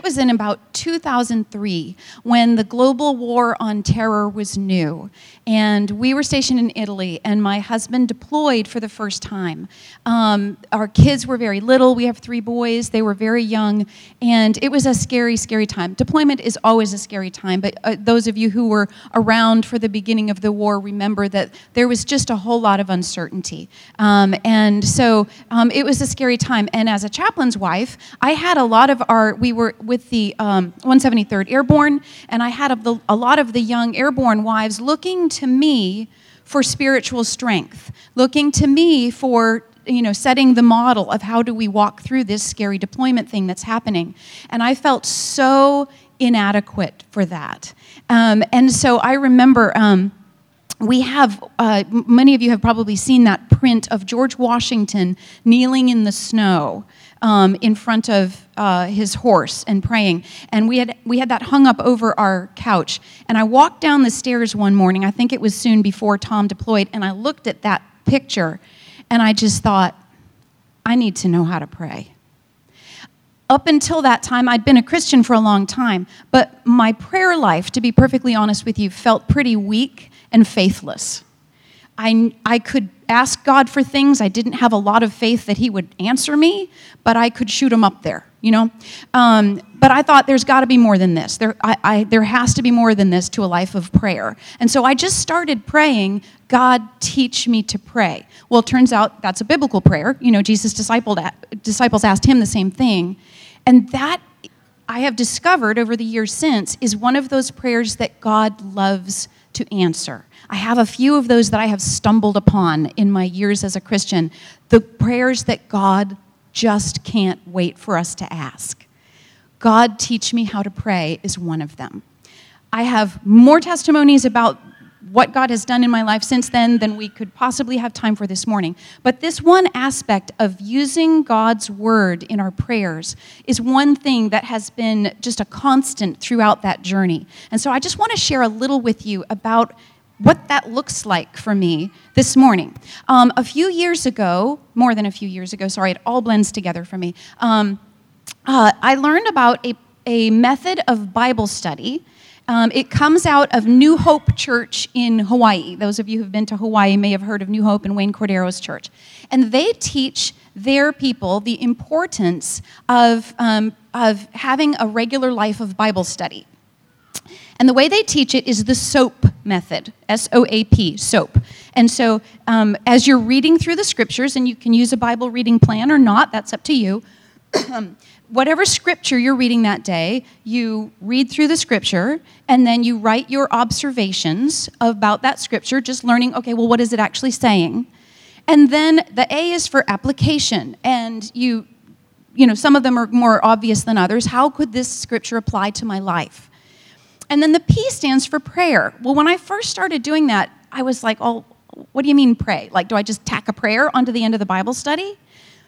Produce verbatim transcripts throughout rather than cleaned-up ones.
was in about two thousand three when the global war on terror was new. And we were stationed in Italy, and my husband deployed for the first time. Um, our kids were very little. We have three boys. They were very young, and it was a scary, scary time. Deployment is always a scary time, but uh, those of you who were around for the beginning of the war remember that there was just a whole lot of uncertainty. Um, and so um, it was a scary time. And as a chaplain's wife, I had a lot of our, we were with the um, one seventy-third Airborne, and I had a, the, a lot of the young airborne wives looking to me for spiritual strength, looking to me for, you know, setting the model of how do we walk through this scary deployment thing that's happening. And I felt so inadequate for that. Um, and so I remember um, we have, uh, many of you have probably seen that print of George Washington kneeling in the snow um, in front of uh, his horse and praying. And we had we had that hung up over our couch. And I walked down the stairs one morning, I think it was soon before Tom deployed, and I looked at that picture, and I just thought, I need to know how to pray. Up until that time, I'd been a Christian for a long time, but my prayer life, to be perfectly honest with you, felt pretty weak and faithless. I, I could ask God for things. I didn't have a lot of faith that he would answer me, but I could shoot him up there, you know? Um, but I thought there's got to be more than this. There, I, I, there has to be more than this to a life of prayer. And so I just started praying, God, teach me to pray. Well, it turns out that's a biblical prayer. You know, Jesus' disciples asked him the same thing. And that, I have discovered over the years since, is one of those prayers that God loves to answer. I have a few of those that I have stumbled upon in my years as a Christian. The prayers that God just can't wait for us to ask. God, teach me how to pray is one of them. I have more testimonies about what God has done in my life since then than we could possibly have time for this morning. But this one aspect of using God's word in our prayers is one thing that has been just a constant throughout that journey. And so I just want to share a little with you about what that looks like for me this morning. Um, a few years ago, more than a few years ago, sorry, it all blends together for me, um, uh, I learned about a, a method of Bible study. Um, it comes out of New Hope Church in Hawaii. Those of you who've been to Hawaii may have heard of New Hope and Wayne Cordero's church. And they teach their people the importance of, um, of having a regular life of Bible study. And the way they teach it is the SOAP method, S O A P, SOAP. And so um, as you're reading through the scriptures, and you can use a Bible reading plan or not, that's up to you, whatever scripture you're reading that day, you read through the scripture, and then you write your observations about that scripture, just learning, okay, well, what is it actually saying? And then the A is for application, and you, you know, some of them are more obvious than others. How could this scripture apply to my life? And then the P stands for prayer. Well, when I first started doing that, I was like, oh, what do you mean pray? Like, do I just tack a prayer onto the end of the Bible study?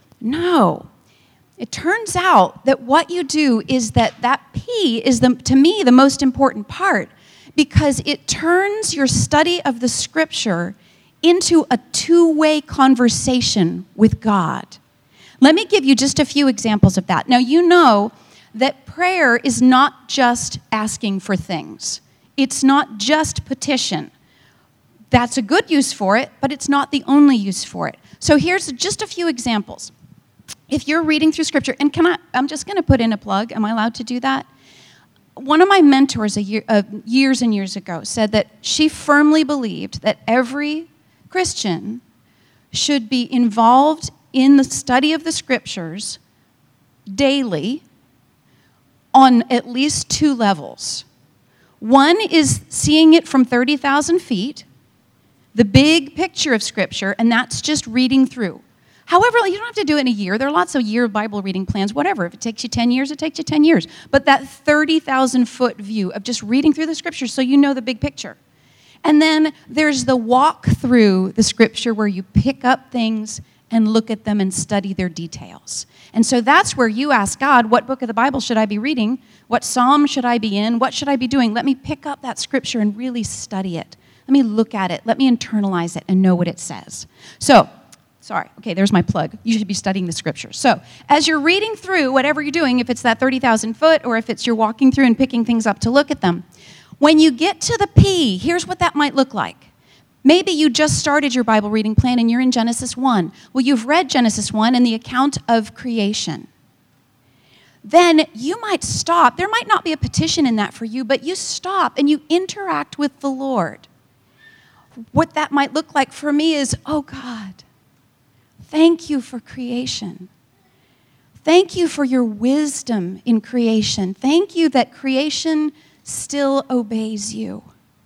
No. It turns out that what you do is that that P is, the, to me, the most important part, because it turns your study of the scripture into a two-way conversation with God. Let me give you just a few examples of that. Now, you know that prayer is not just asking for things. It's not just petition. That's a good use for it, but it's not the only use for it. So here's just a few examples. If you're reading through scripture, and can I, I'm just going to put in a plug. Am I allowed to do that? One of my mentors a year, uh, years and years ago said that she firmly believed that every Christian should be involved in the study of the scriptures daily on at least two levels. One is seeing it from thirty thousand feet, the big picture of scripture, and that's just reading through. However, you don't have to do it in a year. There are lots of year Bible reading plans, whatever. If it takes you ten years, it takes you ten years. But that thirty thousand foot view of just reading through the scripture so you know the big picture. And then there's the walk through the scripture where you pick up things and look at them and study their details. And so that's where you ask God, what book of the Bible should I be reading? What psalm should I be in? What should I be doing? Let me pick up that scripture and really study it. Let me look at it. Let me internalize it and know what it says. So Sorry. Okay, there's my plug. You should be studying the scriptures. So as you're reading through whatever you're doing, if it's that thirty thousand foot or if it's you're walking through and picking things up to look at them, when you get to the P, here's what that might look like. Maybe you just started your Bible reading plan and you're in Genesis one. Well, you've read Genesis one and the account of creation. Then you might stop. There might not be a petition in that for you, but you stop and you interact with the Lord. What that might look like for me is, oh God, thank you for creation. Thank you for your wisdom in creation. Thank you that creation still obeys you.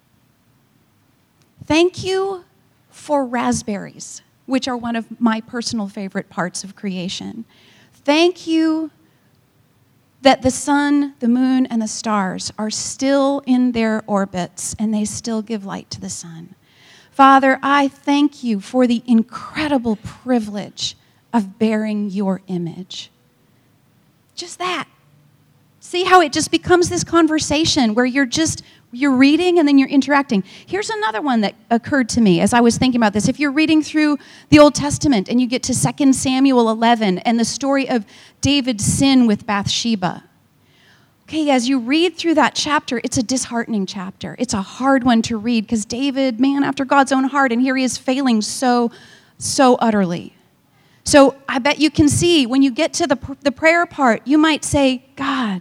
Thank you for raspberries, which are one of my personal favorite parts of creation. Thank you that the sun, the moon, and the stars are still in their orbits and they still give light to the sun. Father, I thank you for the incredible privilege of bearing your image. Just that. See how it just becomes this conversation where you're just, you're reading and then you're interacting. Here's another one that occurred to me as I was thinking about this. If you're reading through the Old Testament and you get to Second Samuel eleven and the story of David's sin with Bathsheba. Okay, as you read through that chapter, it's a disheartening chapter. It's a hard one to read because David, man after God's own heart, and here he is failing so, so utterly. So I bet you can see when you get to the, the prayer part, you might say, God,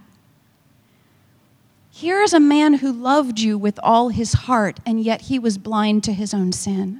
here is a man who loved you with all his heart, and yet he was blind to his own sin.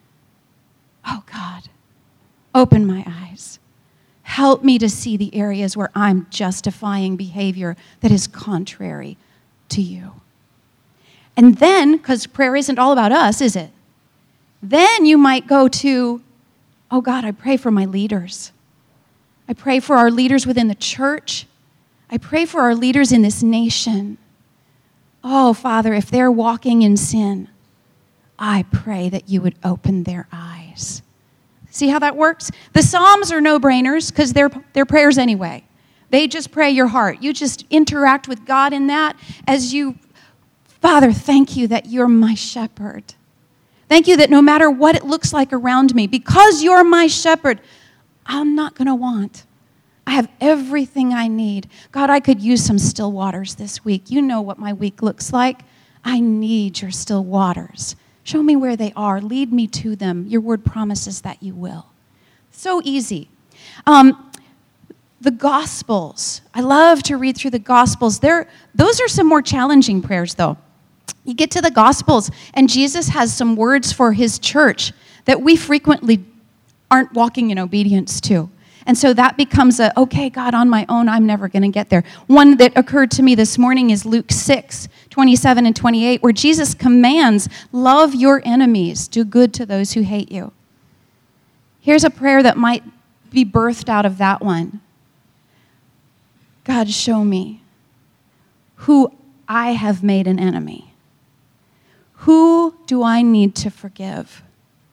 Oh, God, open my eyes. Help me to see the areas where I'm justifying behavior that is contrary to you. And then, because prayer isn't all about us, is it? Then you might go to, oh, God, I pray for my leaders. I pray for our leaders within the church. I pray for our leaders in this nation. Oh, Father, if they're walking in sin, I pray that you would open their eyes. See how that works? The Psalms are no-brainers because they're, they're prayers anyway. They just pray your heart. You just interact with God in that as you, Father, thank you that you're my shepherd. Thank you that no matter what it looks like around me, because you're my shepherd, I'm not going to want. I have everything I need. God, I could use some still waters this week. You know what my week looks like. I need your still waters. Show me where they are. Lead me to them. Your word promises that you will. So easy. Um, the Gospels. I love to read through the Gospels. They're, those are some more challenging prayers, though. You get to the Gospels, and Jesus has some words for his church that we frequently aren't walking in obedience to. And so that becomes a, okay, God, on my own, I'm never going to get there. One that occurred to me this morning is Luke six, twenty-seven and twenty-eight, where Jesus commands, love your enemies, do good to those who hate you. Here's a prayer that might be birthed out of that one. God, show me who I have made an enemy. Who do I need to forgive?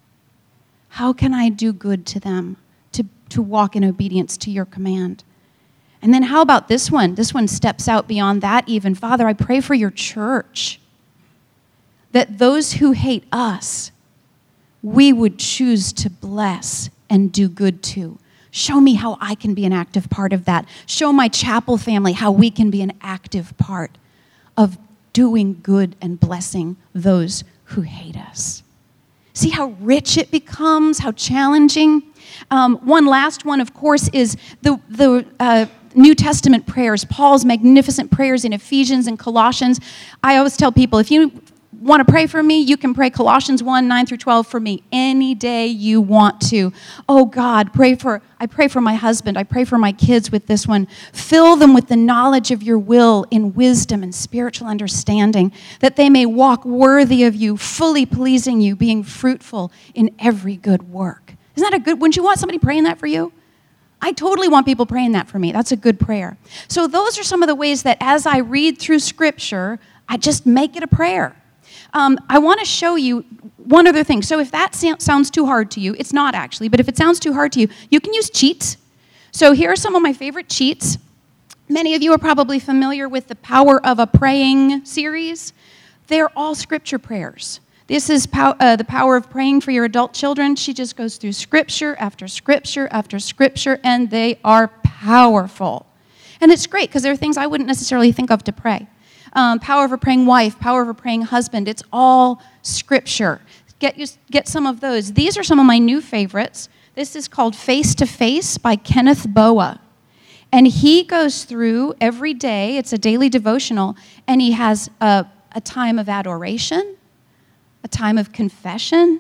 How can I do good to them? To walk in obedience to your command. And then how about this one? This one steps out beyond that even. Father, I pray for your church, that those who hate us, we would choose to bless and do good to. Show me how I can be an active part of that. Show my chapel family how we can be an active part of doing good and blessing those who hate us. See how rich it becomes, how challenging. Um, one last one, of course, is the, the uh, New Testament prayers, Paul's magnificent prayers in Ephesians and Colossians. I always tell people, if you want to pray for me, you can pray Colossians one, nine through twelve for me any day you want to. Oh God, pray for, I pray for my husband. I pray for my kids with this one. Fill them with the knowledge of your will in wisdom and spiritual understanding, that they may walk worthy of you, fully pleasing you, being fruitful in every good work. Isn't that a good, wouldn't you want somebody praying that for you? I totally want people praying that for me. That's a good prayer. So those are some of the ways that as I read through Scripture, I just make it a prayer. Um, I want to show you one other thing. So if that sounds too hard to you, it's not actually, but if it sounds too hard to you, you can use cheats. So here are some of my favorite cheats. Many of you are probably familiar with the Power of a Praying series. They're all Scripture prayers. This is pow- uh, the power of praying for your adult children. She just goes through scripture after scripture after scripture, and they are powerful. And it's great because there are things I wouldn't necessarily think of to pray. Um, power of a praying wife, power of a praying husband. It's all scripture. Get, you, get some of those. These are some of my new favorites. This is called Face to Face by Kenneth Boa. And he goes through every day, it's a daily devotional, and he has a, a time of adoration, a time of confession,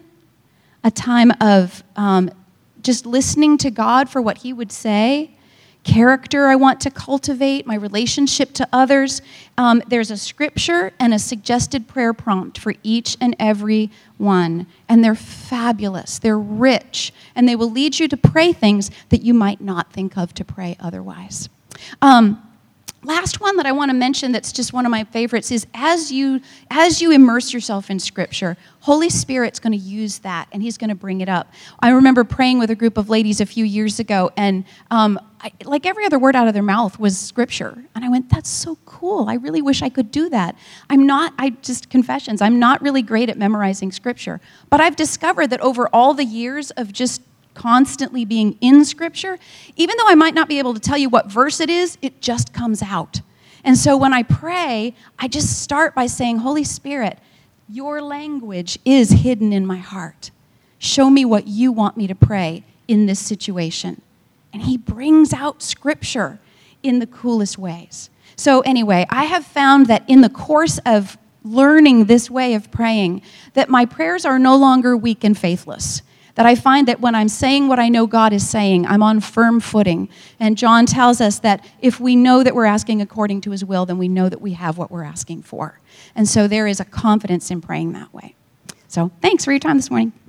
a time of um, just listening to God for what he would say, character I want to cultivate, my relationship to others. Um, there's a scripture and a suggested prayer prompt for each and every one. And they're fabulous. They're rich. And they will lead you to pray things that you might not think of to pray otherwise. Um, Last one that I want to mention that's just one of my favorites is as you as you immerse yourself in Scripture, Holy Spirit's going to use that, and he's going to bring it up. I remember praying with a group of ladies a few years ago, and um, I, like every other word out of their mouth was Scripture. And I went, that's so cool. I really wish I could do that. I'm not, I just, confessions, I'm not really great at memorizing Scripture. But I've discovered that over all the years of just constantly being in Scripture, even though I might not be able to tell you what verse it is, it just comes out. And so when I pray, I just start by saying, Holy Spirit, your language is hidden in my heart. Show me what you want me to pray in this situation. And he brings out Scripture in the coolest ways. So anyway, I have found that in the course of learning this way of praying, that my prayers are no longer weak and faithless. That I find that when I'm saying what I know God is saying, I'm on firm footing. And John tells us that if we know that we're asking according to his will, then we know that we have what we're asking for. And so there is a confidence in praying that way. So thanks for your time this morning.